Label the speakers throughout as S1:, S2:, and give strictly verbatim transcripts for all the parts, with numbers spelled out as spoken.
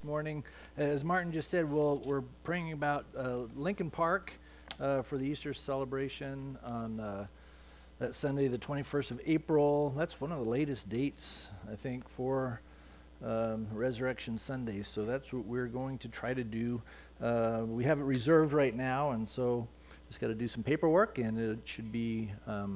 S1: this morning. As Martin just said, we'll, we're praying about uh, Lincoln Park uh, for the Easter celebration on uh, that Sunday, the twenty-first of April. That's one of the latest dates, I think, for um, Resurrection Sunday. So that's what we're going to try to do. Uh, we have it reserved right now, and so just got to do some paperwork, and it should be um,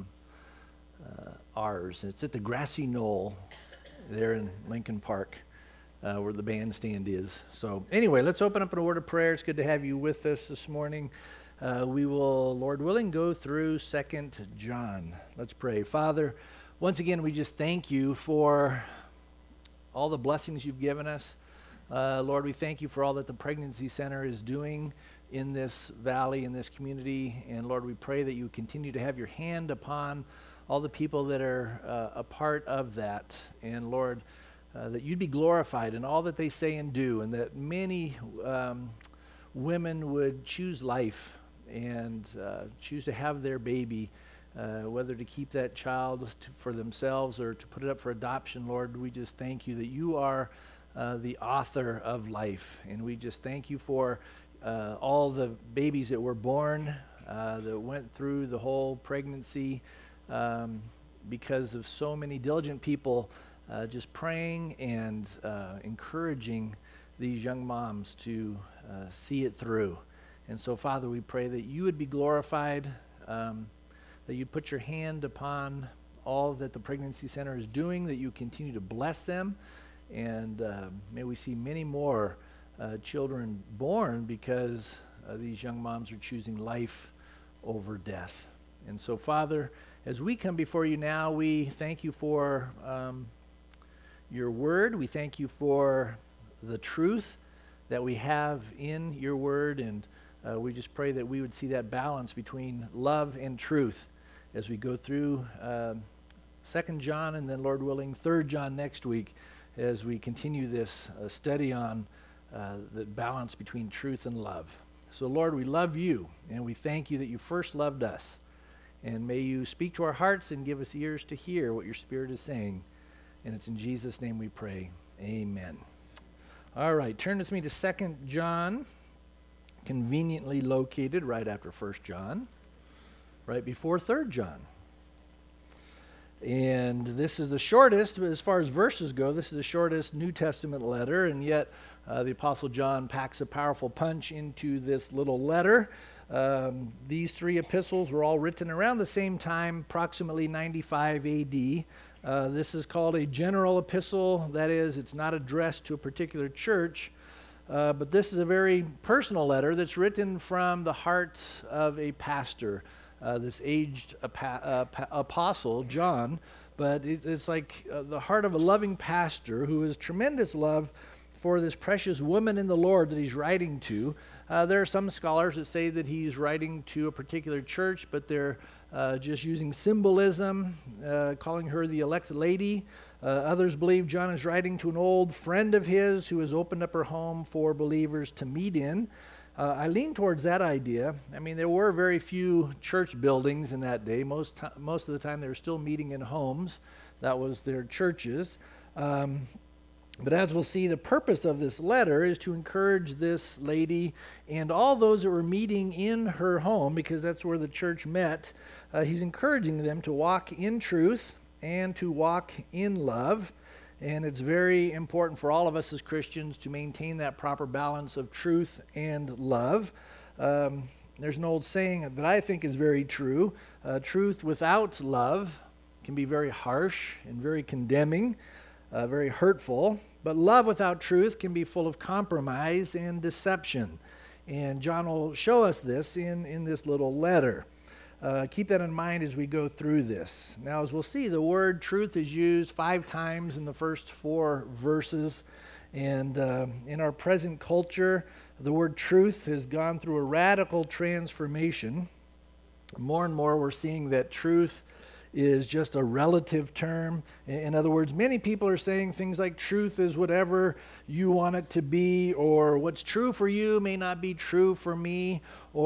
S1: uh, ours. It's at the Grassy Knoll there in Lincoln Park, uh, where the bandstand is. So anyway, let's open up in a word of prayer. It's good to have you with us this morning. Uh, we will, Lord willing, go through Second John. Let's pray. Father, once again, we just thank you for all the blessings you've given us. Uh, Lord, we thank you for all that the Pregnancy Center is doing in this valley, in this community. And Lord, we pray that you continue to have your hand upon all the people that are uh, a part of that. And Lord, uh, that you'd be glorified in all that they say and do, and that many um, women would choose life and uh, choose to have their baby, uh, whether to keep that child to, for themselves or to put it up for adoption. Lord, we just thank you that you are uh, the author of life. And we just thank you for uh, all the babies that were born, uh, that went through the whole pregnancy, Um, because of so many diligent people uh, just praying and uh, encouraging these young moms to uh, see it through. And so, Father, we pray that you would be glorified, um, that you'd put your hand upon all that the Pregnancy Center is doing, that you continue to bless them, and uh, may we see many more uh, children born because uh, these young moms are choosing life over death. And so, Father, as we come before you now, we thank you for um, your word. We thank you for the truth that we have in your word, and uh, we just pray that we would see that balance between love and truth as we go through um, Second John, and then, Lord willing, Third John next week as we continue this uh, study on uh, the balance between truth and love. So, Lord, we love you, and we thank you that you first loved us. And may you speak to our hearts and give us ears to hear what your Spirit is saying. And it's in Jesus' name we pray. Amen. All right, turn with me to Second John, conveniently located right after First John, right before Third John. And this is the shortest, as far as verses go, this is the shortest New Testament letter, and yet uh, the Apostle John packs a powerful punch into this little letter. Um, these three epistles were all written around the same time, approximately ninety-five A D. Uh, this is called a general epistle. That is, it's not addressed to a particular church, uh, but this is a very personal letter that's written from the heart of a pastor, uh, this aged ap- uh, pa- apostle, John. But it, it's like uh, the heart of a loving pastor who has tremendous love for this precious woman in the Lord that he's writing to. Uh, there are some scholars that say that he's writing to a particular church, but they're uh, just using symbolism, uh, calling her the elect lady. Uh, others believe John is writing to an old friend of his who has opened up her home for believers to meet in. Uh, I lean towards that idea. I mean, there were very few church buildings in that day. Most, t- most of the time they were still meeting in homes. That was their churches. Um, But as we'll see, the purpose of this letter is to encourage this lady and all those that were meeting in her home, because that's where the church met. Uh, he's encouraging them to walk in truth and to walk in love. And it's very important for all of us as Christians to maintain that proper balance of truth and love. Um, there's an old saying that I think is very true. Uh, truth without love can be very harsh and very condemning. Uh, very hurtful, but love without truth can be full of compromise and deception. And John will show us this in, in this little letter. Uh, keep that in mind as we go through this. Now, as we'll see, the word truth is used five times in the first four verses. And uh, in our present culture, the word truth has gone through a radical transformation. More and more, we're seeing that truth is just a relative term. In other words, many people are saying things like truth is whatever you want it to be, or what's true for you may not be true for me,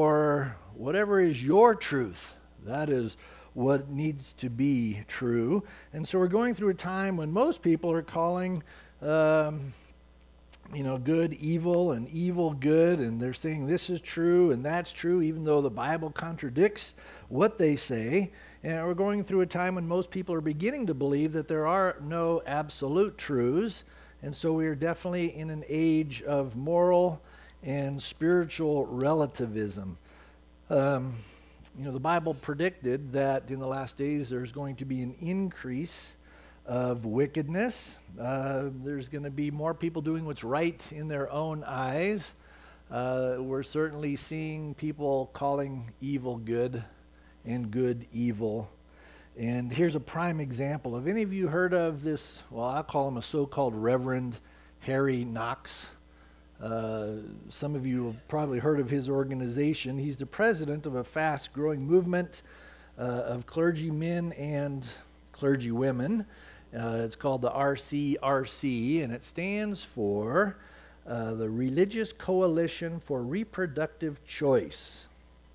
S1: or whatever is your truth, that is what needs to be true. And so we're going through a time when most people are calling um, you know, good, evil, and evil, good, and they're saying this is true and that's true, even though the Bible contradicts what they say. And we're going through a time when most people are beginning to believe that there are no absolute truths, and so we are definitely in an age of moral and spiritual relativism. Um, you know, the Bible predicted that in the last days there's going to be an increase of wickedness. Uh, there's going to be more people doing what's right in their own eyes. Uh, we're certainly seeing people calling evil good and good evil. And here's a prime example. Have any of you heard of this, well, I'll call him a so-called Reverend Harry Knox? Uh, some of you have probably heard of his organization. He's the president of a fast-growing movement uh, of clergymen and clergywomen. Uh, it's called the R C R C, and it stands for uh, the Religious Coalition for Reproductive Choice.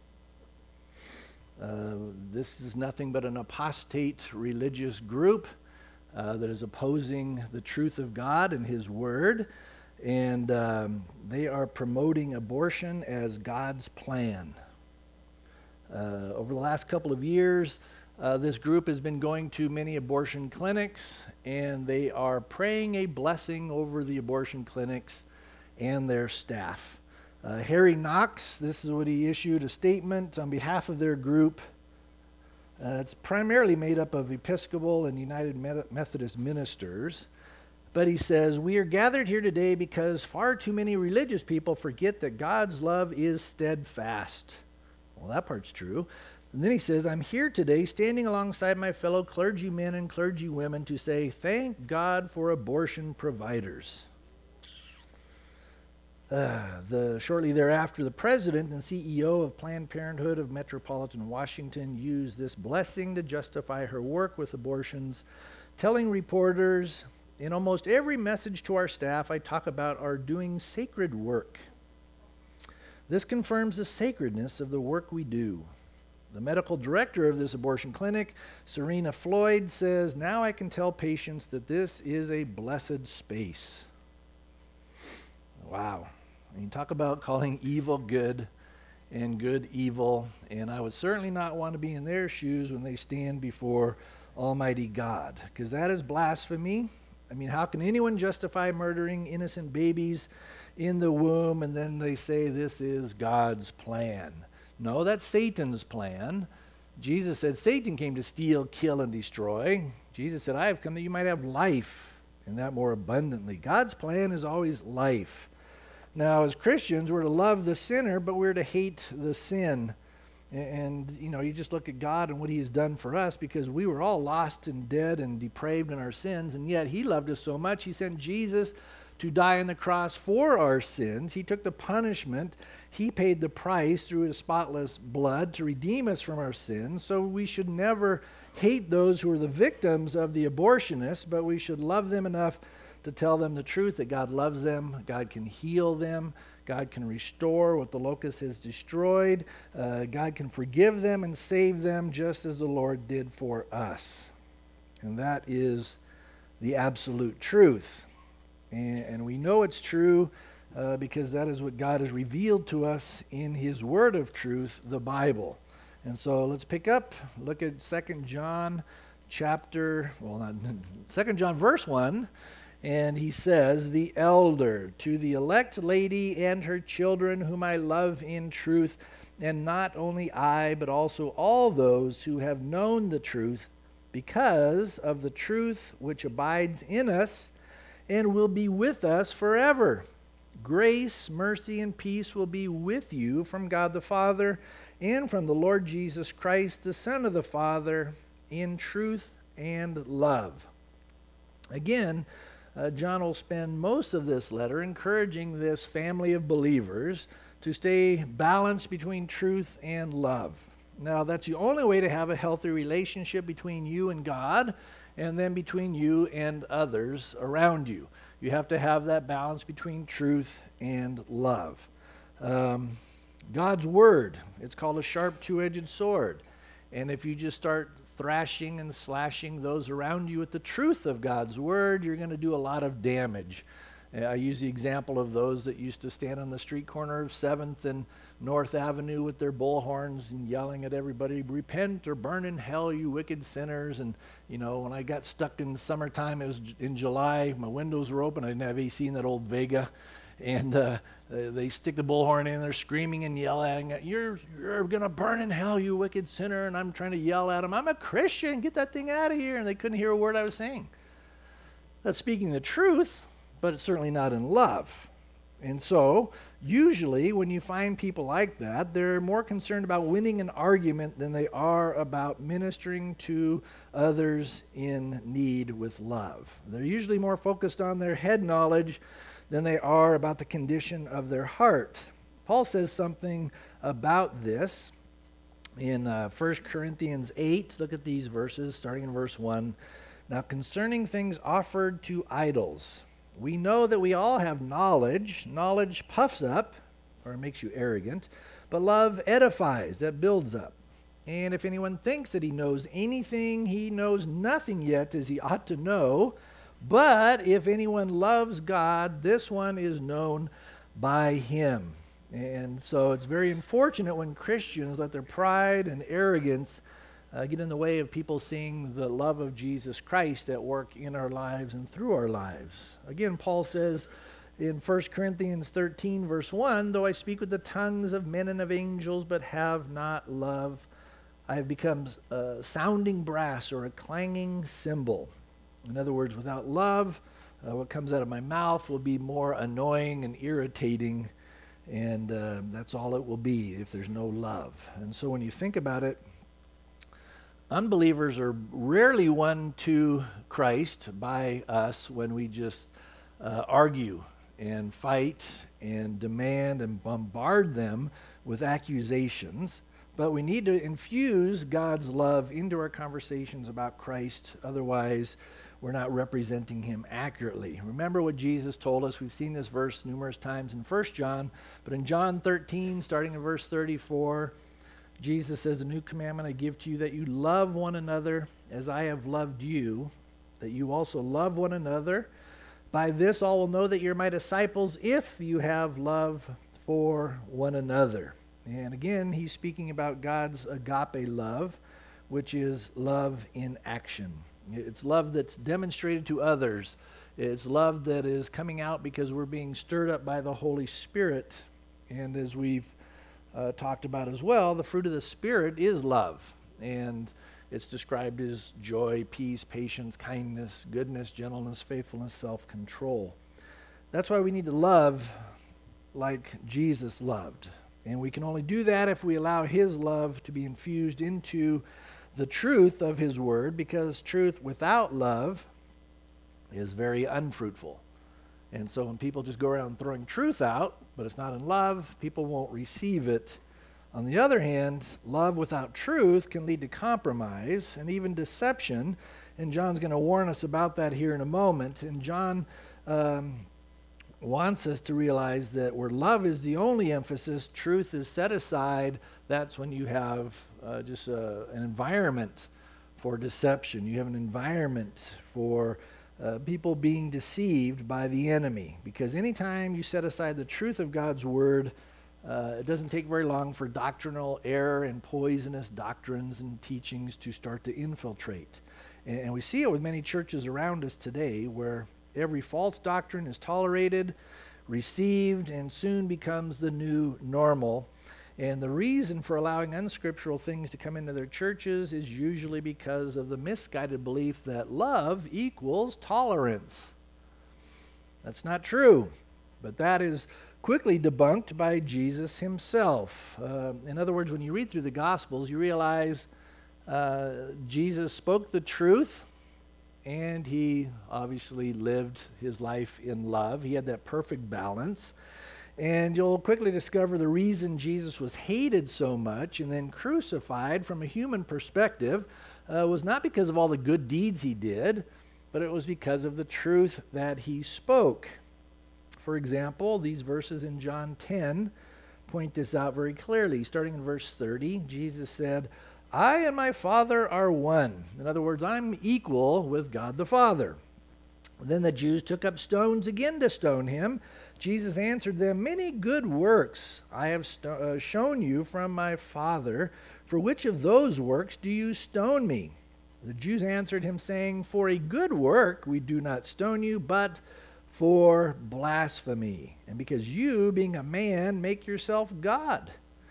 S1: Uh, this is nothing but an apostate religious group uh, that is opposing the truth of God and His Word, and um, they are promoting abortion as God's plan. Uh, over the last couple of years, uh, this group has been going to many abortion clinics, and they are praying a blessing over the abortion clinics and their staff. Uh, Harry Knox, this is what he issued, a statement on behalf of their group. Uh, it's primarily made up of Episcopal and United Methodist ministers. But he says, "We are gathered here today because far too many religious people forget that God's love is steadfast." Well, that part's true. And then he says, "I'm here today standing alongside my fellow clergymen and clergywomen to say, thank God for abortion providers." Uh, the, shortly thereafter, the president and C E O of Planned Parenthood of Metropolitan Washington used this blessing to justify her work with abortions, telling reporters, "In almost every message to our staff, I talk about our doing sacred work. This confirms the sacredness of the work we do." The medical director of this abortion clinic, Serena Floyd, says, "Now I can tell patients that this is a blessed space." Wow. I mean, talk about calling evil good and good evil, and I would certainly not want to be in their shoes when they stand before Almighty God, because that is blasphemy. I mean, how can anyone justify murdering innocent babies in the womb and then they say this is God's plan? No, that's Satan's plan. Jesus said Satan came to steal, kill, and destroy. Jesus said, "I have come that you might have life, and that more abundantly." God's plan is always life. Now, as Christians, we're to love the sinner, but we're to hate the sin. And, you know, you just look at God and what He has done for us, because we were all lost and dead and depraved in our sins, and yet He loved us so much, He sent Jesus to die on the cross for our sins. He took the punishment. He paid the price through His spotless blood to redeem us from our sins. So we should never hate those who are the victims of the abortionists, but we should love them enough to tell them the truth, that God loves them, God can heal them, God can restore what the locust has destroyed, uh, God can forgive them and save them just as the Lord did for us. And that is the absolute truth. And, and we know it's true uh, because that is what God has revealed to us in His Word of truth, the Bible. And so let's pick up, look at Second John chapter, well, not Second John verse one. And he says, "The elder, to the elect lady and her children, whom I love in truth, and not only I, but also all those who have known the truth, because of the truth which abides in us and will be with us forever. Grace, mercy, and peace will be with you from God the Father and from the Lord Jesus Christ, the Son of the Father, in truth and love." Again, Uh, John will spend most of this letter encouraging this family of believers to stay balanced between truth and love. Now, that's the only way to have a healthy relationship between you and God, and then between you and others around you. You have to have that balance between truth and love. Um, God's Word, it's called a sharp two-edged sword. And if you just start thrashing and slashing those around you with the truth of God's Word, you're going to do a lot of damage. Uh, I use the example of those that used to stand on the street corner of seventh and North Avenue with their bullhorns and yelling at everybody, repent or burn in hell, you wicked sinners. And, you know, when I got stuck in the summertime, it was j- in July, my windows were open, I didn't have A C in that old Vega. And uh, they, they stick the bullhorn in there, screaming and yelling, you're, you're going to burn in hell, you wicked sinner. And I'm trying to yell at them, I'm a Christian, get that thing out of here. And they couldn't hear a word I was saying. That's speaking the truth, but it's certainly not in love. And so, usually when you find people like that, they're more concerned about winning an argument than they are about ministering to others in need with love. They're usually more focused on their head knowledge than they are about the condition of their heart. Paul says something about this in uh, First Corinthians eight. Look at these verses, starting in verse one. Now, concerning things offered to idols, we know that we all have knowledge. Knowledge puffs up, or makes you arrogant, but love edifies, that builds up. And if anyone thinks that he knows anything, he knows nothing yet as he ought to know. But if anyone loves God, this one is known by him. And so it's very unfortunate when Christians let their pride and arrogance Uh, get in the way of people seeing the love of Jesus Christ at work in our lives and through our lives. Again, Paul says in First Corinthians thirteen, verse one, though I speak with the tongues of men and of angels, but have not love, I have become a sounding brass or a clanging cymbal. In other words, without love, uh, what comes out of my mouth will be more annoying and irritating, and uh, that's all it will be if there's no love. And so when you think about it, unbelievers are rarely won to Christ by us when we just uh, argue and fight and demand and bombard them with accusations. But we need to infuse God's love into our conversations about Christ. Otherwise, we're not representing him accurately. Remember what Jesus told us. We've seen this verse numerous times in First John. But in John thirteen, starting in verse thirty-four, Jesus says, a new commandment I give to you, that you love one another as I have loved you, that you also love one another. By this all will know that you're my disciples if you have love for one another. And again, he's speaking about God's agape love, which is love in action. It's love that's demonstrated to others. It's love that is coming out because we're being stirred up by the Holy Spirit. And as we've Uh, talked about as well, the fruit of the Spirit is love, and it's described as joy, peace, patience, kindness, goodness, gentleness, faithfulness, self-control. That's why we need to love like Jesus loved, and we can only do that if we allow his love to be infused into the truth of his word, because truth without love is very unfruitful. And so when people just go around throwing truth out, but it's not in love, people won't receive it. On the other hand, love without truth can lead to compromise and even deception. And John's going to warn us about that here in a moment. And John um, wants us to realize that where love is the only emphasis, truth is set aside. That's when you have uh, just uh, an environment for deception. You have an environment for Uh, people being deceived by the enemy. Because anytime you set aside the truth of God's word, uh, it doesn't take very long for doctrinal error and poisonous doctrines and teachings to start to infiltrate. And, and we see it with many churches around us today, where every false doctrine is tolerated, received, and soon becomes the new normal. And the reason for allowing unscriptural things to come into their churches is usually because of the misguided belief that love equals tolerance. That's not true, but that is quickly debunked by Jesus himself. Uh, in other words, when you read through the Gospels, you realize uh, Jesus spoke the truth, and he obviously lived his life in love. He had that perfect balance. And you'll quickly discover the reason Jesus was hated so much and then crucified from a human perspective uh, was not because of all the good deeds he did, but it was because of the truth that he spoke. For example, these verses in John ten point this out very clearly. Starting in verse thirty, Jesus said, I and my Father are one. In other words, I'm equal with God the Father. Then the Jews took up stones again to stone him. Jesus answered them, "Many good works I have sto- uh, shown you from my Father. For which of those works do you stone me?" The Jews answered him, saying, "For a good work we do not stone you, but for blasphemy, and because you, being a man, make yourself God."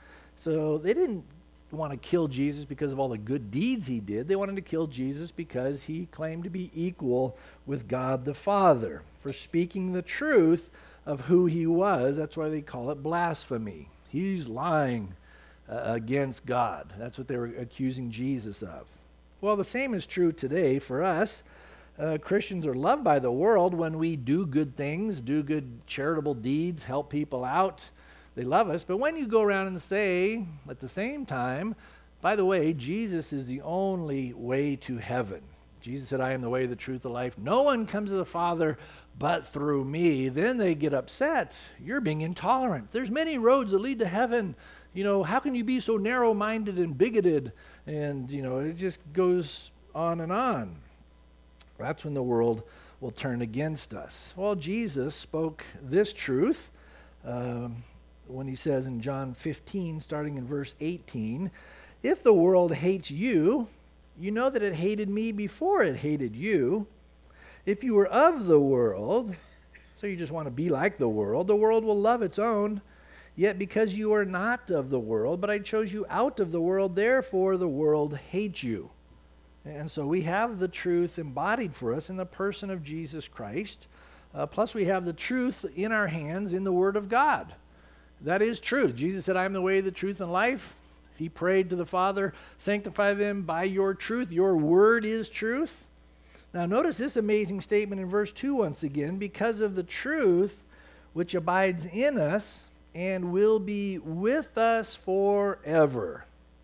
S1: So they didn't want to kill Jesus because of all the good deeds he did. They wanted to kill Jesus because he claimed to be equal with God the Father for speaking the truth of who he was. That's why they call it blasphemy. He's lying uh, against God. That's what they were accusing Jesus of. Well, the same is true today for us. Uh, Christians are loved by the world when we do good things, do good charitable deeds, help people out. They love us. But when you go around and say, at the same time, by the way, Jesus is the only way to heaven. Jesus said, "I am the way, the truth, the life. No one comes to the Father but through me." Then they get upset. You're being intolerant. There's many roads that lead to heaven. You know, how can you be so narrow-minded and bigoted? And, you know, it just goes on and on. That's when the world will turn against us. Well, Jesus spoke this truth um, when he says in John fifteen, starting in verse eighteen, "If the world hates you, you know that it hated me before it hated you. If you were of the world," so you just want to be like the world, "the world will love its own. Yet because you are not of the world, but I chose you out of the world, therefore the world hates you." And so we have the truth embodied for us in the person of Jesus Christ. Uh, plus we have the truth in our hands in the Word of God. That is truth. Jesus said, "I am the way, the truth, and life." He prayed to the Father, "Sanctify them by your truth. Your word is truth." Now notice this amazing statement in verse two once again. "Because of the truth which abides in us and will be with us forever."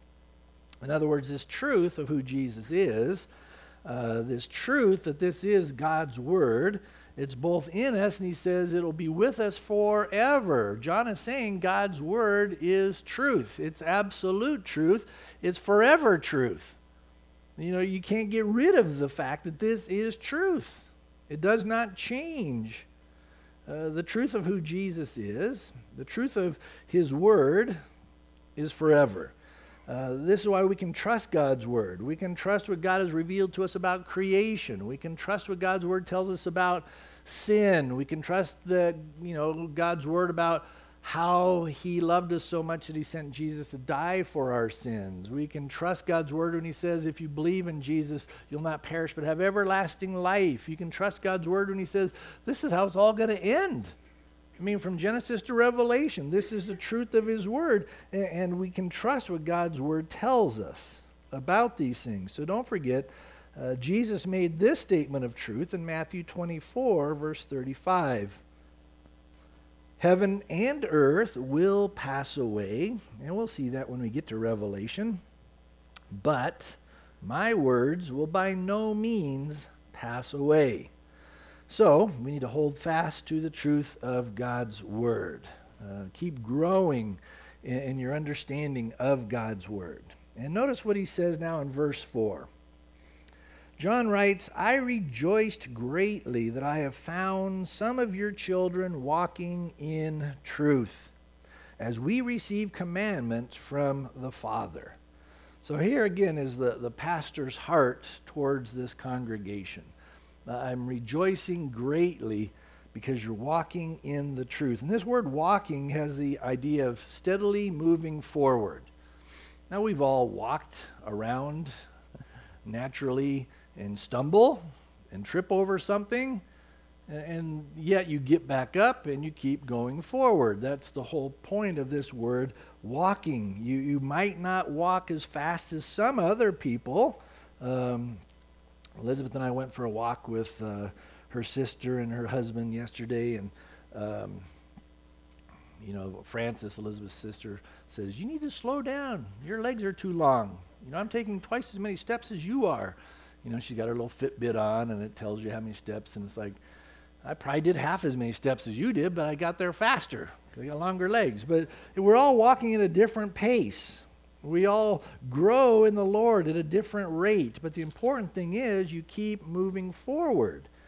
S1: In other words, this truth of who Jesus is, uh, this truth that this is God's word, it's both in us, and he says it'll be with us forever. John is saying God's word is truth. It's absolute truth. It's forever truth. You know, you can't get rid of the fact that this is truth. It does not change. Uh, the truth of who Jesus is, the truth of his word is forever. Uh, this is why we can trust God's word. We can trust what God has revealed to us about creation. We can trust what God's word tells us about sin. We can trust that, you know, God's word about how he loved us so much that he sent Jesus to die for our sins. We can trust God's word when he says, if you believe in Jesus, you'll not perish but have everlasting life. You can trust God's word when he says, this is how it's all going to end. I mean, from Genesis to Revelation, this is the truth of his word, and we can trust what God's word tells us about these things. So don't forget, uh, Jesus made this statement of truth in Matthew twenty-four, verse thirty-five. "Heaven and earth will pass away," and we'll see that when we get to Revelation, "but my words will by no means pass away." So we need to hold fast to the truth of God's word. Uh, keep growing in, in your understanding of God's word. And notice what he says now in verse four. John writes, "I rejoiced greatly that I have found some of your children walking in truth, as we receive commandment from the Father." So here again is the, the pastor's heart towards this congregation. Uh, I'm rejoicing greatly because you're walking in the truth. And this word walking has the idea of steadily moving forward. Now we've all walked around naturally and stumble and trip over something, and yet you get back up and you keep going forward. That's the whole point of this word, walking. You, you might not walk as fast as some other people. Um, Elizabeth and I went for a walk with uh, her sister and her husband yesterday, and um, you know, Frances, Elizabeth's sister, says, "You need to slow down. Your legs are too long. You know, I'm taking twice as many steps as you are." You know, she's got her little Fitbit on, and it tells you how many steps, and it's like, I probably did half as many steps as you did, but I got there faster. I got longer legs. But we're all walking at a different pace. We all grow in the Lord at a different rate, but the important thing is you keep moving forward.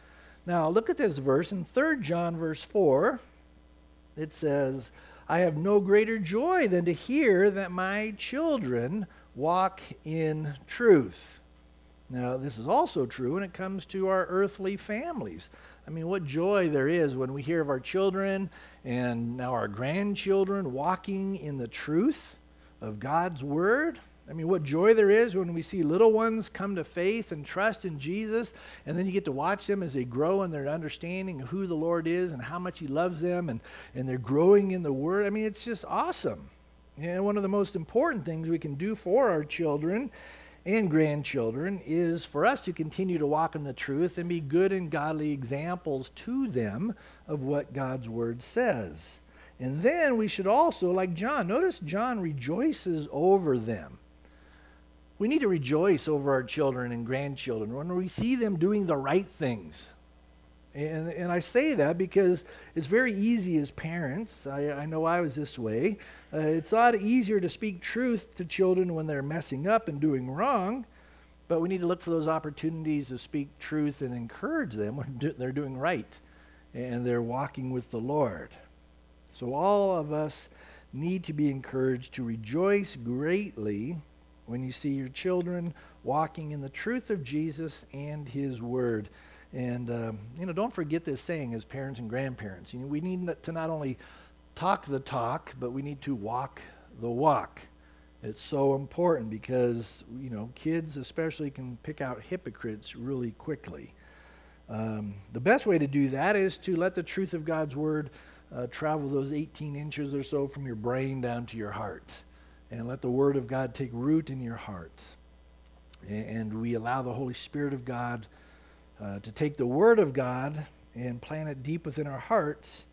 S1: Now, look at this verse in Third John verse four. It says, I have no greater joy than to hear that my children walk in truth. Now, this is also true when it comes to our earthly families. I mean, what joy there is when we hear of our children and now our grandchildren walking in the truth of God's word. I mean, what joy there is when we see little ones come to faith and trust in Jesus, and then you get to watch them as they grow in their understanding of who the Lord is and how much he loves them, and, and they're growing in the word. I mean, it's just awesome. And one of the most important things we can do for our children and grandchildren is for us to continue to walk in the truth and be good and godly examples to them of what God's word says. And then we should also, like John, notice John rejoices over them. We need to rejoice over our children and grandchildren when we see them doing the right things. And, and I say that because it's very easy as parents. I, I know I was this way. Uh, it's a lot easier to speak truth to children when they're messing up and doing wrong, but we need to look for those opportunities to speak truth and encourage them when do, they're doing right and they're walking with the Lord. So all of us need to be encouraged to rejoice greatly when you see your children walking in the truth of Jesus and his word. And, um, you know, don't forget this saying as parents and grandparents. You know, we need to not only talk the talk, but we need to walk the walk. It's so important because, you know, kids especially can pick out hypocrites really quickly. Um, the best way to do that is to let the truth of God's word uh, travel those eighteen inches or so from your brain down to your heart. And let the word of God take root in your heart. And we allow the Holy Spirit of God uh, to take the word of God and plant it deep within our hearts.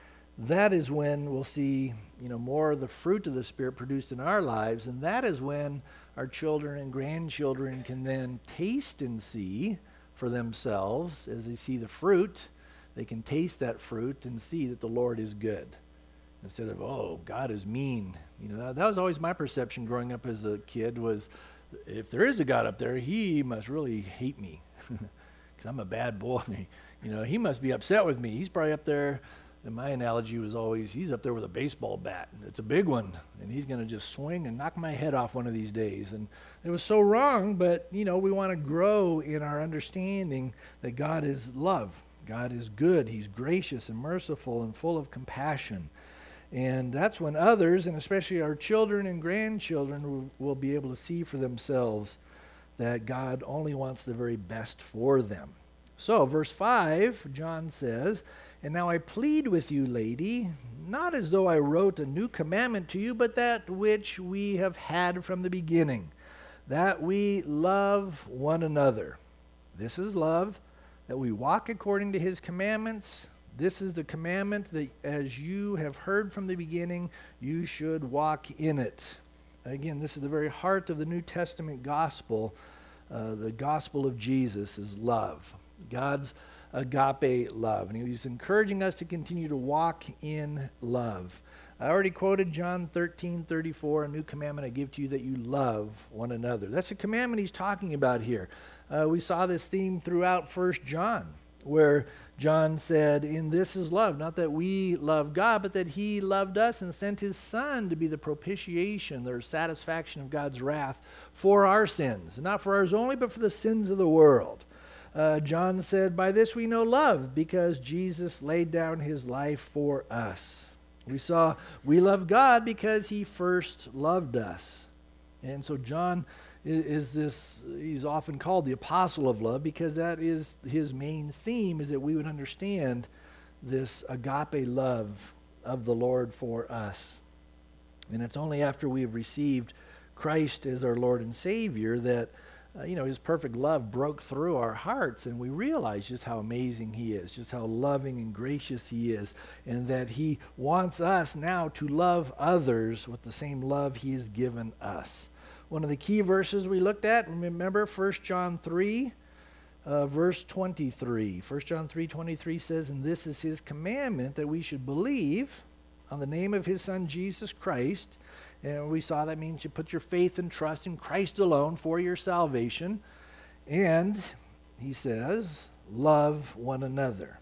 S1: That is when we'll see, you know, more of the fruit of the Spirit produced in our lives. And that is when our children and grandchildren can then taste and see for themselves. As they see the fruit, they can taste that fruit and see that the Lord is good. Instead of, oh, God is mean. You know, that, that was always my perception growing up as a kid was, if there is a God up there, he must really hate me because I'm a bad boy. You know, he must be upset with me. He's probably up there, and my analogy was always, he's up there with a baseball bat. It's a big one, and he's going to just swing and knock my head off one of these days. And it was so wrong, but, you know, we want to grow in our understanding that God is love. God is good. He's gracious and merciful and full of compassion. And that's when others, and especially our children and grandchildren, will, will be able to see for themselves that God only wants the very best for them. So, verse five, John says, and now I plead with you, lady, not as though I wrote a new commandment to you, but that which we have had from the beginning, that we love one another. This is love, that we walk according to his commandments. This is the commandment that as you have heard from the beginning, you should walk in it. Again, this is the very heart of the New Testament gospel. Uh, the gospel of Jesus is love. God's agape love. And he's encouraging us to continue to walk in love. I already quoted John thirteen thirty-four, a new commandment I give to you that you love one another. That's the commandment he's talking about here. Uh, we saw this theme throughout First John, where John said, in this is love, not that we love God, but that he loved us and sent his Son to be the propitiation, or satisfaction of God's wrath for our sins. Not for ours only, but for the sins of the world. Uh, John said, by this we know love, because Jesus laid down his life for us. We saw we love God because he first loved us. And so John is this, he's often called the apostle of love because that is his main theme, is that we would understand this agape love of the Lord for us. And it's only after we have received Christ as our Lord and Savior that, uh, you know, his perfect love broke through our hearts and we realize just how amazing he is, just how loving and gracious he is, and that he wants us now to love others with the same love he has given us. One of the key verses we looked at, remember First John three, uh, verse twenty-three. First John three twenty-three says, and this is his commandment, that we should believe on the name of his Son Jesus Christ. And we saw that means you put your faith and trust in Christ alone for your salvation. And he says love one another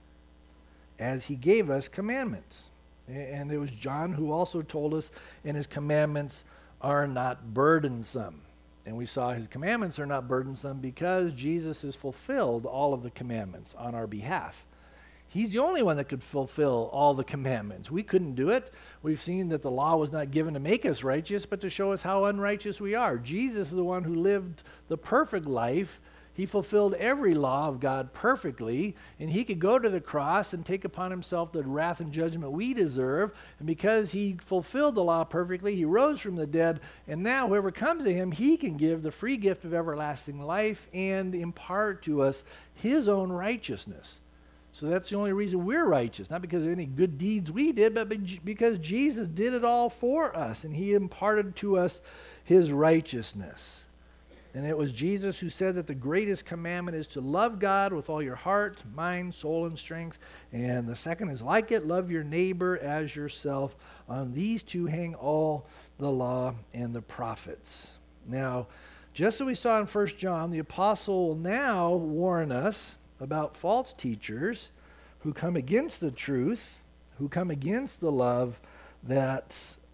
S1: as he gave us commandments. And it was John who also told us, and his commandments are not burdensome. And we saw his commandments are not burdensome because Jesus has fulfilled all of the commandments on our behalf. He's the only one that could fulfill all the commandments. We couldn't do it. We've seen that the law was not given to make us righteous, but to show us how unrighteous we are. Jesus is the one who lived the perfect life. He fulfilled every law of God perfectly, and he could go to the cross and take upon himself the wrath and judgment we deserve. And because he fulfilled the law perfectly, he rose from the dead, and now whoever comes to him, he can give the free gift of everlasting life and impart to us his own righteousness. So that's the only reason we're righteous, not because of any good deeds we did, but because Jesus did it all for us, and he imparted to us his righteousness. And it was Jesus who said that the greatest commandment is to love God with all your heart, mind, soul, and strength. And the second is like it, love your neighbor as yourself. On these two hang all the law and the prophets. Now, just as we saw in First John, the apostle will now warn us about false teachers who come against the truth, who come against the love that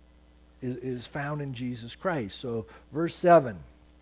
S1: is, is found in Jesus Christ. So, verse seven.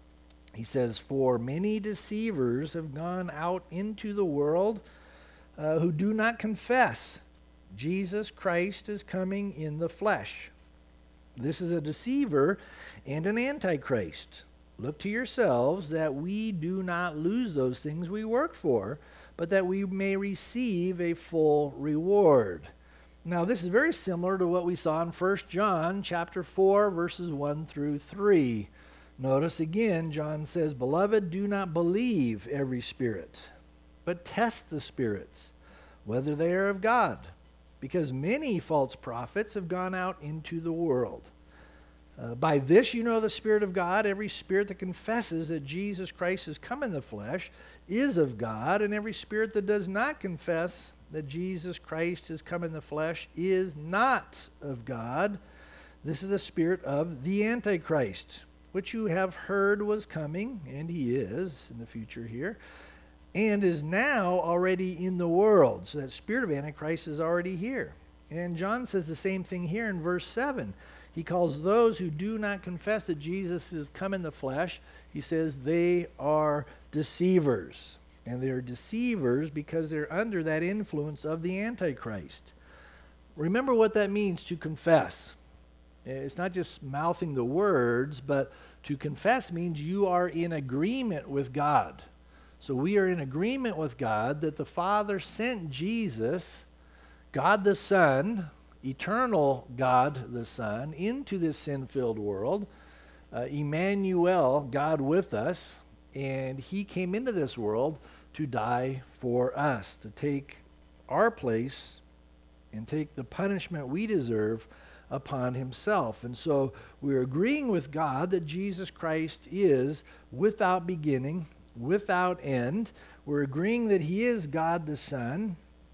S1: He says, for many deceivers have gone out into the world uh, who do not confess Jesus Christ is coming in the flesh. This is a deceiver and an antichrist. Look to yourselves that we do not lose those things we work for, but that we may receive a full reward. Now, this is very similar to what we saw in First John chapter four, verses one through three. Notice again, John says, beloved, do not believe every spirit, but test the spirits, whether they are of God, because many false prophets have gone out into the world. Uh, by this you know the Spirit of God. Every spirit that confesses that Jesus Christ has come in the flesh is of God, and every spirit that does not confess that Jesus Christ has come in the flesh is not of God. This is the spirit of the Antichrist, which you have heard was coming, and he is in the future here, and is now already in the world. So that spirit of Antichrist is already here. And John says the same thing here in verse seven. He calls those who do not confess that Jesus is come in the flesh, he says they are deceivers. And they're deceivers because they're under that influence of the Antichrist. Remember what that means to confess. It's not just mouthing the words, but to confess means you are in agreement with God. So we are in agreement with God that the Father sent Jesus, God the Son, eternal God the Son, into this sin-filled world. Uh, Emmanuel, God with us, and he came into this world to die for us, to take our place and take the punishment we deserve upon himself. And so we're agreeing with God that Jesus Christ is without beginning, without end. We're agreeing that he is God the Son.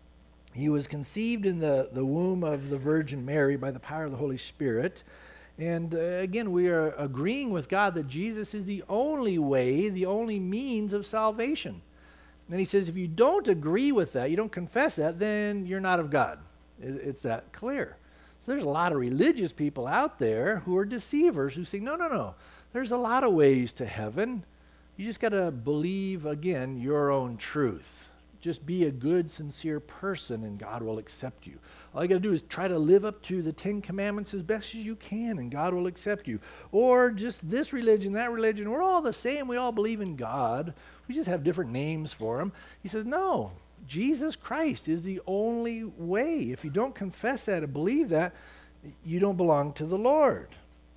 S1: He was conceived in the, the womb of the Virgin Mary by the power of the Holy Spirit. And uh, again, we are agreeing with God that Jesus is the only way, the only means of salvation. And he says if you don't agree with that, you don't confess that, then you're not of God. It, it's that clear. So there's a lot of religious people out there who are deceivers who say, no, no, no. There's a lot of ways to heaven. You just got to believe, again, your own truth. Just be a good, sincere person and God will accept you. All you got to do is try to live up to the Ten Commandments as best as you can and God will accept you. Or just this religion, that religion, we're all the same. We all believe in God. We just have different names for him. He says, no. Jesus Christ is the only way. If you don't confess that and believe that, you don't belong to the Lord.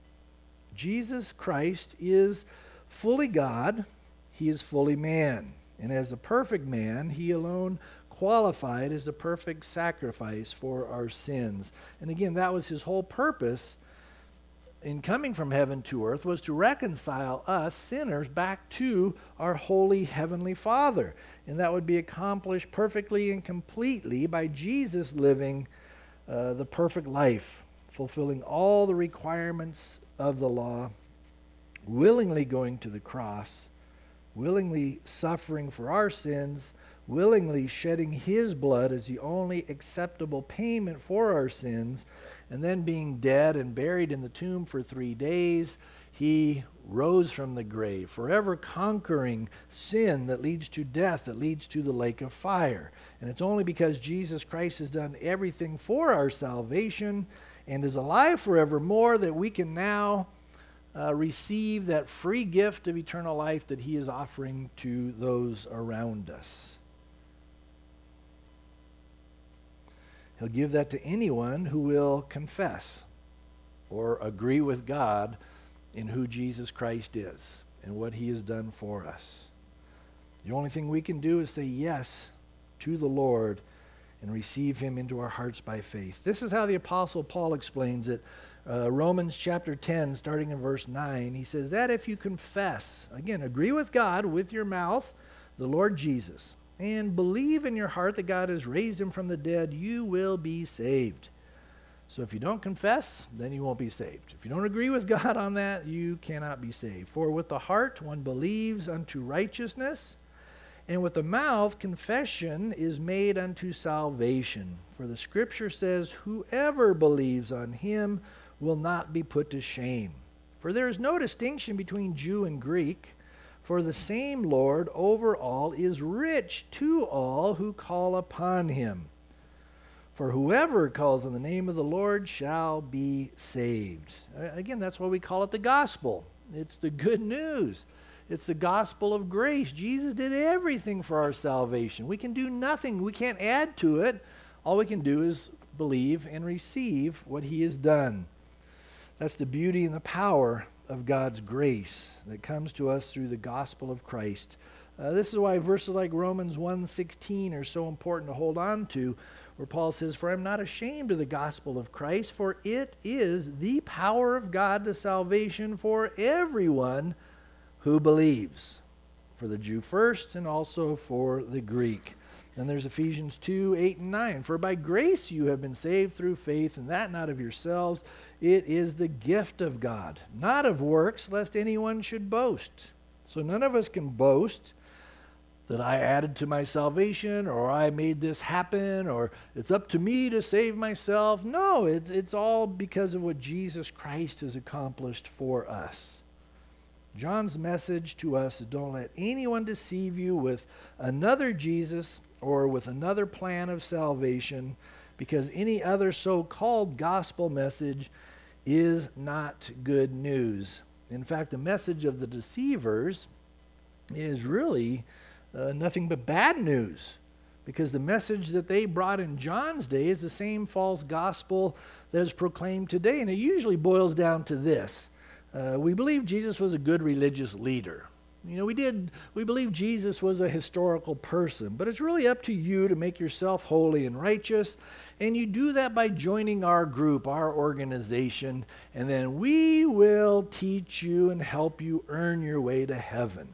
S1: Jesus Christ is fully God. He is fully man. And as a perfect man, he alone qualified as a perfect sacrifice for our sins. And again, that was his whole purpose in coming from heaven to earth, was to reconcile us sinners back to our holy heavenly Father. And that would be accomplished perfectly and completely by Jesus living uh, the perfect life, fulfilling all the requirements of the law, willingly going to the cross, willingly suffering for our sins, willingly shedding his blood as the only acceptable payment for our sins, and then being dead and buried in the tomb for three days, he rose from the grave, forever conquering sin that leads to death, that leads to the lake of fire. And it's only because Jesus Christ has done everything for our salvation and is alive forevermore that we can now uh, receive that free gift of eternal life that he is offering to those around us. He'll give that to anyone who will confess or agree with God in who Jesus Christ is and what he has done for us. The only thing we can do is say yes to the Lord and receive him into our hearts by faith. This is how the Apostle Paul explains it. Uh, Romans chapter ten, starting in verse nine, he says that if you confess, again, agree with God with your mouth, the Lord Jesus, and believe in your heart that God has raised him from the dead, you will be saved. So if you don't confess, then you won't be saved. If you don't agree with God on that, you cannot be saved. For with the heart one believes unto righteousness, and with the mouth confession is made unto salvation. For the scripture says, whoever believes on him will not be put to shame. For there is no distinction between Jew and Greek, for the same Lord over all is rich to all who call upon him. For whoever calls on the name of the Lord shall be saved. Again, that's why we call it the gospel. It's the good news. It's the gospel of grace. Jesus did everything for our salvation. We can do nothing. We can't add to it. All we can do is believe and receive what he has done. That's the beauty and the power of God's grace that comes to us through the gospel of Christ. Uh, this is why verses like Romans one sixteen are so important to hold on to, where Paul says, for I'm not ashamed of the gospel of Christ, for it is the power of God to salvation for everyone who believes, for the Jew first and also for the Greek. Then there's Ephesians two, eight and nine. For by grace you have been saved through faith, and that not of yourselves. It is the gift of God, not of works, lest anyone should boast. So none of us can boast that I added to my salvation, or I made this happen, or it's up to me to save myself. No, it's, it's all because of what Jesus Christ has accomplished for us. John's message to us is don't let anyone deceive you with another Jesus or with another plan of salvation, because any other so-called gospel message is not good news. In fact, the message of the deceivers is really uh, nothing but bad news, because the message that they brought in John's day is the same false gospel that is proclaimed today, and it usually boils down to this. Uh, we believe Jesus was a good religious leader. You know, we did, we believe Jesus was a historical person, but it's really up to you to make yourself holy and righteous, and you do that by joining our group, our organization, and then we will teach you and help you earn your way to heaven.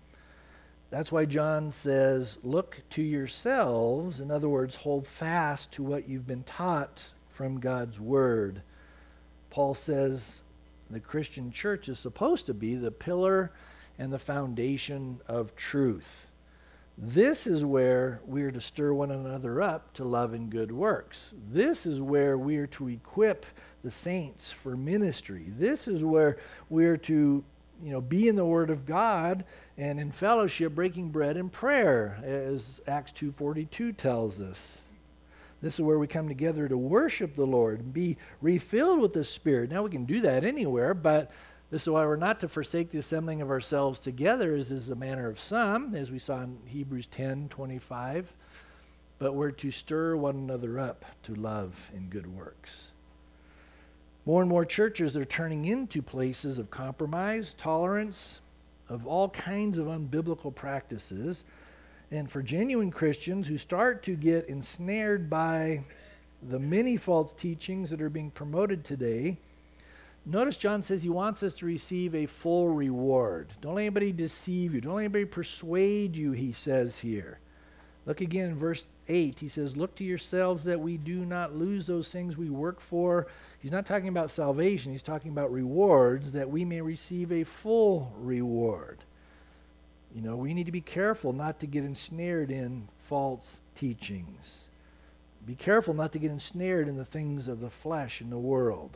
S1: That's why John says, look to yourselves, in other words, hold fast to what you've been taught from God's word. Paul says the Christian church is supposed to be the pillar and the foundation of truth. This is where we are to stir one another up to love and good works. This is where we are to equip the saints for ministry. This is where we are to, you know, be in the Word of God and in fellowship, breaking bread and prayer, as Acts two forty-two tells us. This is where we come together to worship the Lord and be refilled with the Spirit. Now, we can do that anywhere, but this is why we're not to forsake the assembling of ourselves together, as is the manner of some, as we saw in Hebrews ten twenty-five. But we're to stir one another up to love and good works. More and more churches are turning into places of compromise, tolerance, of all kinds of unbiblical practices. And for genuine Christians who start to get ensnared by the many false teachings that are being promoted today, notice John says he wants us to receive a full reward. Don't let anybody deceive you. Don't let anybody persuade you, he says here. Look again in verse eight. He says, look to yourselves that we do not lose those things we work for. He's not talking about salvation. He's talking about rewards, that we may receive a full reward. You know, we need to be careful not to get ensnared in false teachings. Be careful not to get ensnared in the things of the flesh in the world.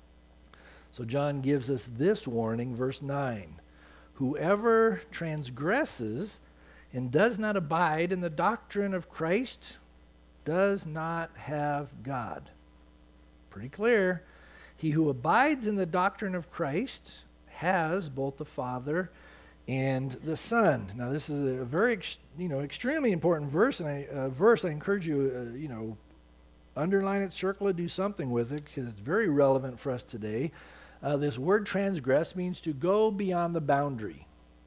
S1: So John gives us this warning, verse nine. Whoever transgresses and does not abide in the doctrine of Christ does not have God. Pretty clear. He who abides in the doctrine of Christ has both the Father and the Son. Now, this is a very, ex- you know, extremely important verse, and I, uh, verse. I encourage you, uh, you know, underline it, circle it, do something with it, because it's very relevant for us today. Uh, this word transgress means to go beyond the boundary.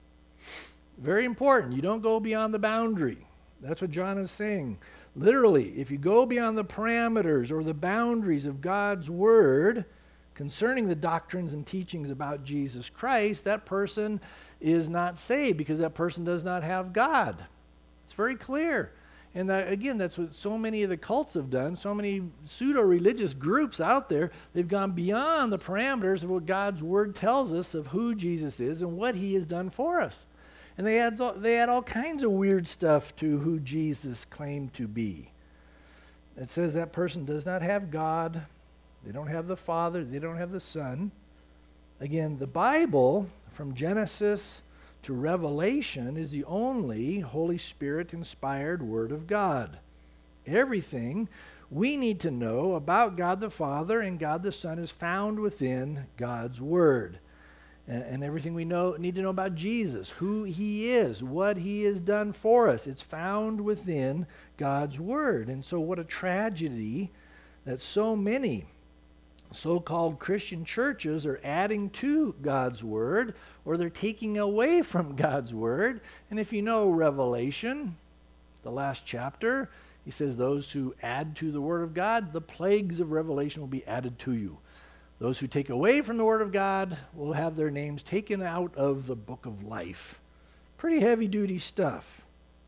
S1: Very important. You don't go beyond the boundary. That's what John is saying. Literally, if you go beyond the parameters or the boundaries of God's word concerning the doctrines and teachings about Jesus Christ, that person is not saved because that person does not have God. It's very clear. And that, again, that's what so many of the cults have done. So many pseudo-religious groups out there, they've gone beyond the parameters of what God's word tells us of who Jesus is and what he has done for us. And they add, they add all kinds of weird stuff to who Jesus claimed to be. It says that person does not have God. They don't have the Father. They don't have the Son. Again, the Bible, from Genesis to Revelation, is the only Holy Spirit-inspired Word of God. Everything we need to know about God the Father and God the Son is found within God's Word. And, and everything we know need to know about Jesus, who he is, what he has done for us, it's found within God's Word. And so what a tragedy that so many so-called Christian churches are adding to God's Word, or they're taking away from God's Word. And if you know Revelation, the last chapter, he says those who add to the Word of God, the plagues of Revelation will be added to you. Those who take away from the Word of God will have their names taken out of the book of life. Pretty heavy-duty stuff.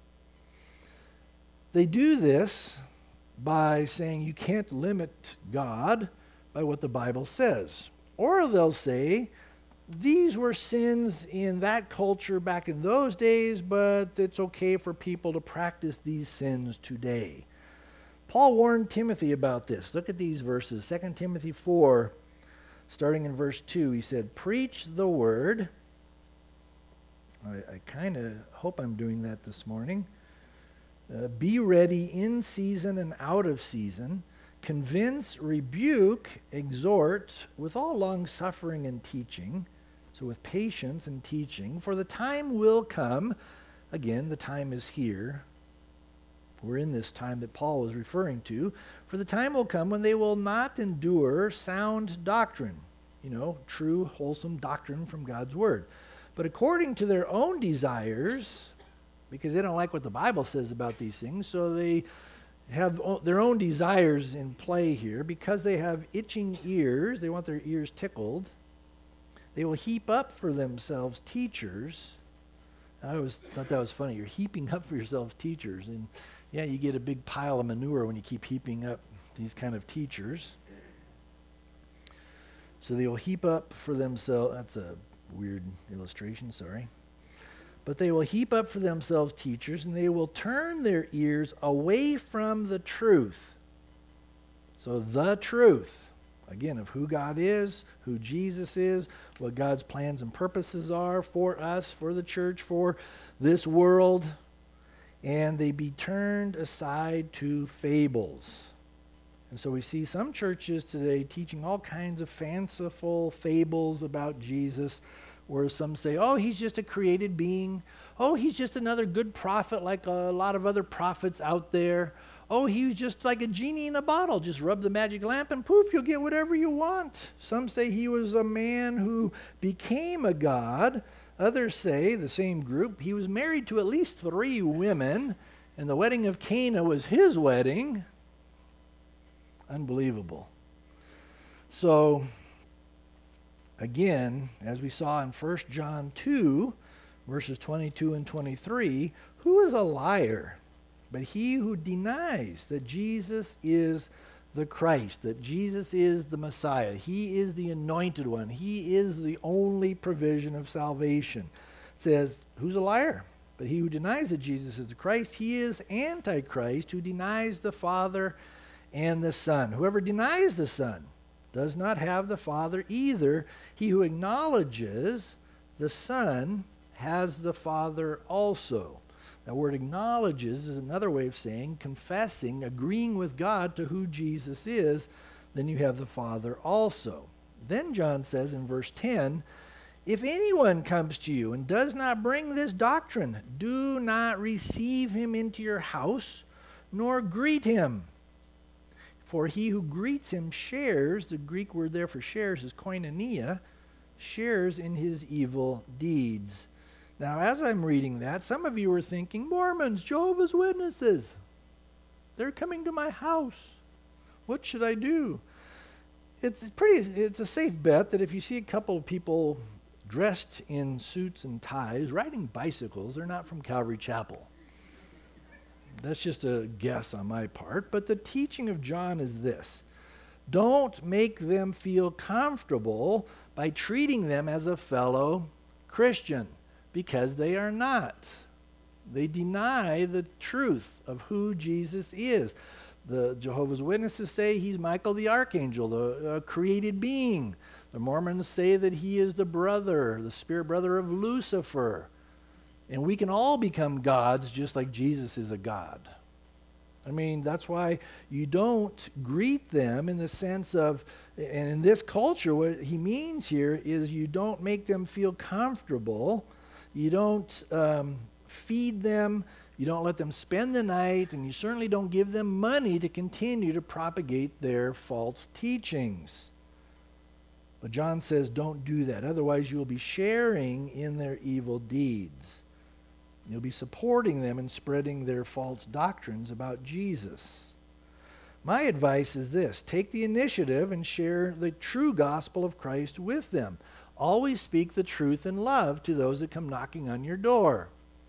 S1: They do this by saying you can't limit God by what the Bible says. Or they'll say, these were sins in that culture back in those days, but it's okay for people to practice these sins today. Paul warned Timothy about this. Look at these verses. Second Timothy four, starting in verse two, he said, preach the word. I, I kind of hope I'm doing that this morning. Uh, be ready in season and out of season. Convince, rebuke, exhort with all long-suffering and teaching, so with patience and teaching, for the time will come, again, the time is here, we're in this time that Paul was referring to, for the time will come when they will not endure sound doctrine, you know, true, wholesome doctrine from God's word, but according to their own desires, because they don't like what the Bible says about these things, so they have their own desires in play here. Because they have itching ears, they want their ears tickled, they will heap up for themselves teachers. I always thought that was funny. You're heaping up for yourselves teachers. And yeah, you get a big pile of manure when you keep heaping up these kind of teachers. So they will heap up for themselves, that's a weird illustration, sorry. But they will heap up for themselves teachers, and they will turn their ears away from the truth. So the truth, again, of who God is, who Jesus is, what God's plans and purposes are for us, for the church, for this world. And they be turned aside to fables. And so we see some churches today teaching all kinds of fanciful fables about Jesus, where some say, oh, he's just a created being. Oh, he's just another good prophet like a lot of other prophets out there. Oh, he was just like a genie in a bottle. Just rub the magic lamp and poof, you'll get whatever you want. Some say he was a man who became a god. Others say, the same group, he was married to at least three women, and the wedding of Cana was his wedding. Unbelievable. So, again, as we saw in First John two, verses twenty-two and twenty-three, who is a liar but he who denies that Jesus is the Christ, that Jesus is the Messiah, he is the anointed one, he is the only provision of salvation. says, who's a liar? But he who denies that Jesus is the Christ, he is Antichrist, who denies the Father and the Son. Whoever denies the Son does not have the Father either. He who acknowledges the Son has the Father also. That word acknowledges is another way of saying confessing, agreeing with God to who Jesus is. Then you have the Father also. Then John says in verse ten, if anyone comes to you and does not bring this doctrine, do not receive him into your house, nor greet him. For he who greets him shares, the Greek word there for shares is koinonia, shares in his evil deeds. Now, as I'm reading that, some of you are thinking, Mormons, Jehovah's Witnesses, they're coming to my house. What should I do? It's pretty. It's a safe bet that if you see a couple of people dressed in suits and ties riding bicycles, they're not from Calvary Chapel. That's just a guess on my part, but the teaching of John is this. Don't make them feel comfortable by treating them as a fellow Christian, because they are not. They deny the truth of who Jesus is. The Jehovah's Witnesses say he's Michael the Archangel, the uh, created being. The Mormons say that he is the brother, the spirit brother of Lucifer. And we can all become gods just like Jesus is a god. I mean, that's why you don't greet them in the sense of, and in this culture, what he means here is you don't make them feel comfortable. You don't um, feed them. You don't let them spend the night. And you certainly don't give them money to continue to propagate their false teachings. But John says don't do that. Otherwise, you'll be sharing in their evil deeds. You'll be supporting them and spreading their false doctrines about Jesus. My advice is this. Take the initiative and share the true gospel of Christ with them. Always speak the truth in love to those that come knocking on your door.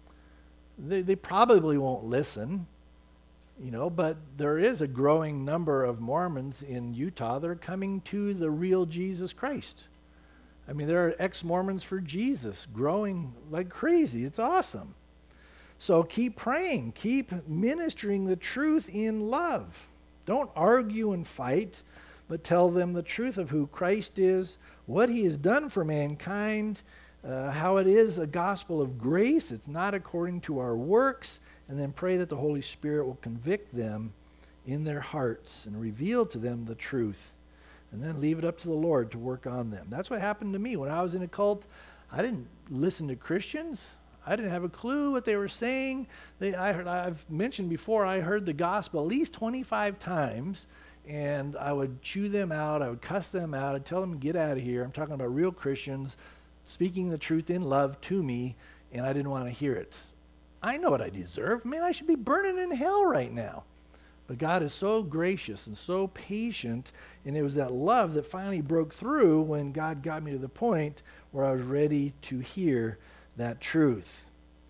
S1: They, they probably won't listen, you know, but there is a growing number of Mormons in Utah that are coming to the real Jesus Christ. I mean, there are ex-Mormons for Jesus growing like crazy. It's awesome. So keep praying. Keep ministering the truth in love. Don't argue and fight, but tell them the truth of who Christ is, what he has done for mankind, uh, how it is a gospel of grace. It's not according to our works. And then pray that the Holy Spirit will convict them in their hearts and reveal to them the truth. And then leave it up to the Lord to work on them. That's what happened to me when I was in a cult. I didn't listen to Christians. I didn't have a clue what they were saying. They, I heard, I've mentioned before, I heard the gospel at least twenty-five times, and I would chew them out. I would cuss them out. I'd tell them to get out of here. I'm talking about real Christians speaking the truth in love to me, and I didn't want to hear it. I know what I deserve. Man, I should be burning in hell right now. But God is so gracious and so patient, and it was that love that finally broke through when God got me to the point where I was ready to hear that truth.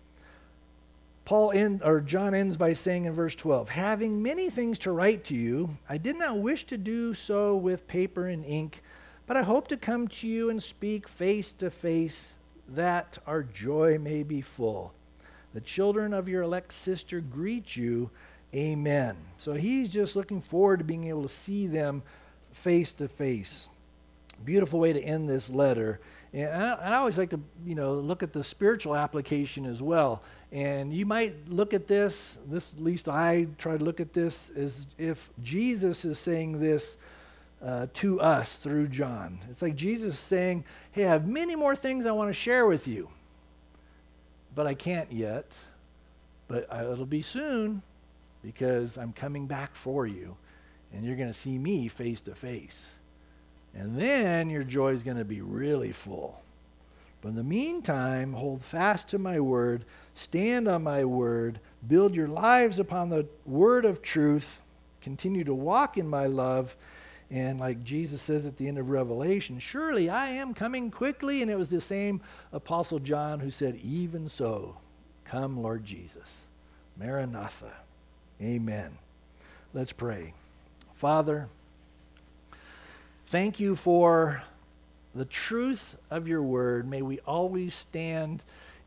S1: Paul end, or John ends by saying in verse twelve, having many things to write to you, I did not wish to do so with paper and ink, but I hope to come to you and speak face to face, that our joy may be full. The children of your elect sister greet you. Amen. So he's just looking forward to being able to see them face to face. Beautiful way to end this letter. And I, and I always like to, you know, look at the spiritual application as well. And you might look at this, this at least I try to look at this as if Jesus is saying this uh, to us through John. It's like Jesus saying, hey, I have many more things I want to share with you, but I can't yet. But I, it'll be soon, because I'm coming back for you, and you're going to see me face to face. And then your joy is going to be really full. But in the meantime, hold fast to my word, stand on my word, build your lives upon the word of truth, continue to walk in my love, and like Jesus says at the end of Revelation, surely I am coming quickly. And it was the same Apostle John who said, even so, come Lord Jesus. Maranatha. Amen. Let's pray. Father, thank you for the truth of your word. May we always stand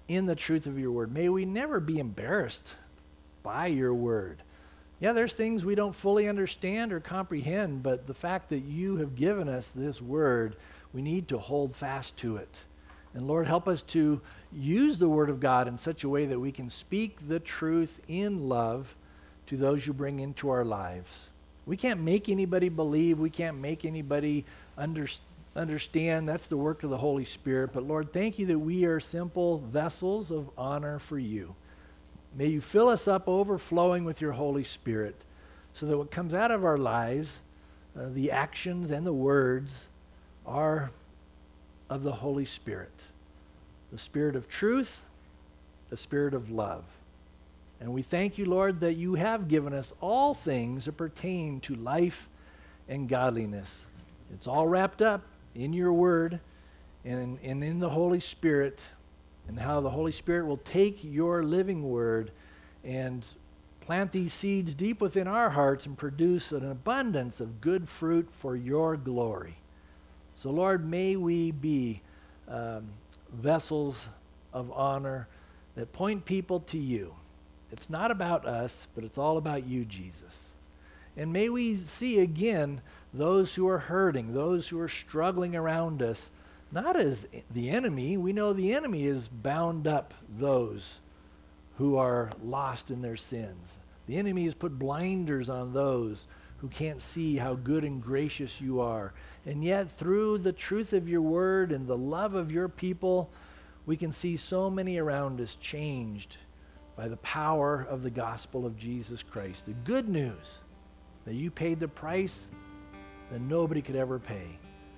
S1: in the truth of your word. May we never be embarrassed by your word. Yeah, there's things we don't fully understand or comprehend, but the fact that you have given us this word, we need to hold fast to it. And Lord, help us to use the word of God in such a way that we can speak the truth in love to those you bring into our lives. We can't make anybody believe. We can't make anybody under, understand. That's the work of the Holy Spirit. But Lord, thank you that we are simple vessels of honor for you. May you fill us up overflowing with your Holy Spirit so that what comes out of our lives, uh, the actions and the words, are of the Holy Spirit. The Spirit of truth, the Spirit of love. And we thank you, Lord, that you have given us all things that pertain to life and godliness. It's all wrapped up in your word and in, and in the Holy Spirit, and how the Holy Spirit will take your living word and plant these seeds deep within our hearts and produce an abundance of good fruit for your glory. So, Lord, may we be um, vessels of honor that point people to you. It's not about us, but it's all about you, Jesus. And may we see again those who are hurting, those who are struggling around us, not as the enemy. We know the enemy is bound up those who are lost in their sins. The enemy has put blinders on those who can't see how good and gracious you are. And yet, through the truth of your word and the love of your people, we can see so many around us changed by the power of the gospel of Jesus Christ. The good news that you paid the price that nobody could ever pay.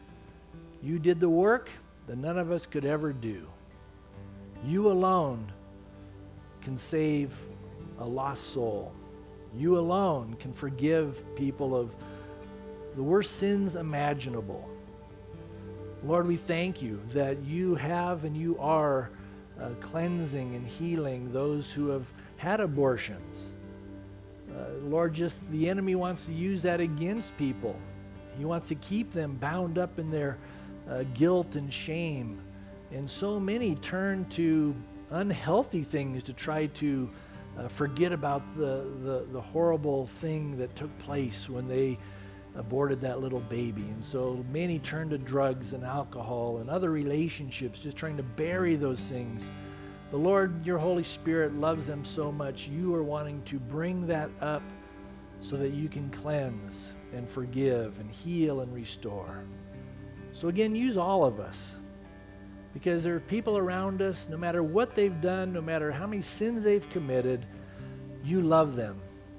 S1: You did the work that none of us could ever do. You alone can save a lost soul. You alone can forgive people of the worst sins imaginable. Lord, we thank you that you have and you are uh, cleansing and healing those who have had abortions. Uh, Lord, just the enemy wants to use that against people. He wants to keep them bound up in their uh, guilt and shame. And so many turn to unhealthy things to try to uh, forget about the, the, the horrible thing that took place when they aborted that little baby. And so many turn to drugs and alcohol and other relationships, just trying to bury those things. But Lord, your Holy Spirit loves them so much. You are wanting to bring that up so that you can cleanse and forgive and heal and restore. So again, use all of us, because there are people around us, no matter what they've done, no matter how many sins they've committed, you love them.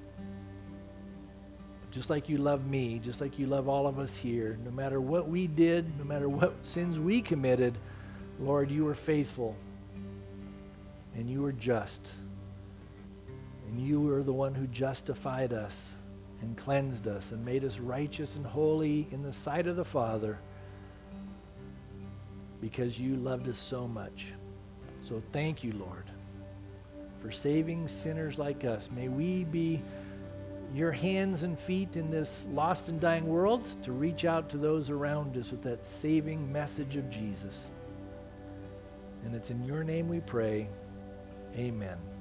S1: Just like you love me, just like you love all of us here. No matter what we did, no matter what sins we committed, Lord, you are faithful and you are just. And you are the one who justified us and cleansed us and made us righteous and holy in the sight of the Father, because you loved us so much. So thank you, Lord, for saving sinners like us. May we be your hands and feet in this lost and dying world to reach out to those around us with that saving message of Jesus. And it's in your name we pray. Amen.